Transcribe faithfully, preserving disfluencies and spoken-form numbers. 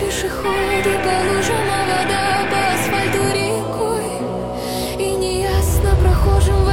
пешеходы по лужам, а вода по асфальту рекой. И неясно прохожим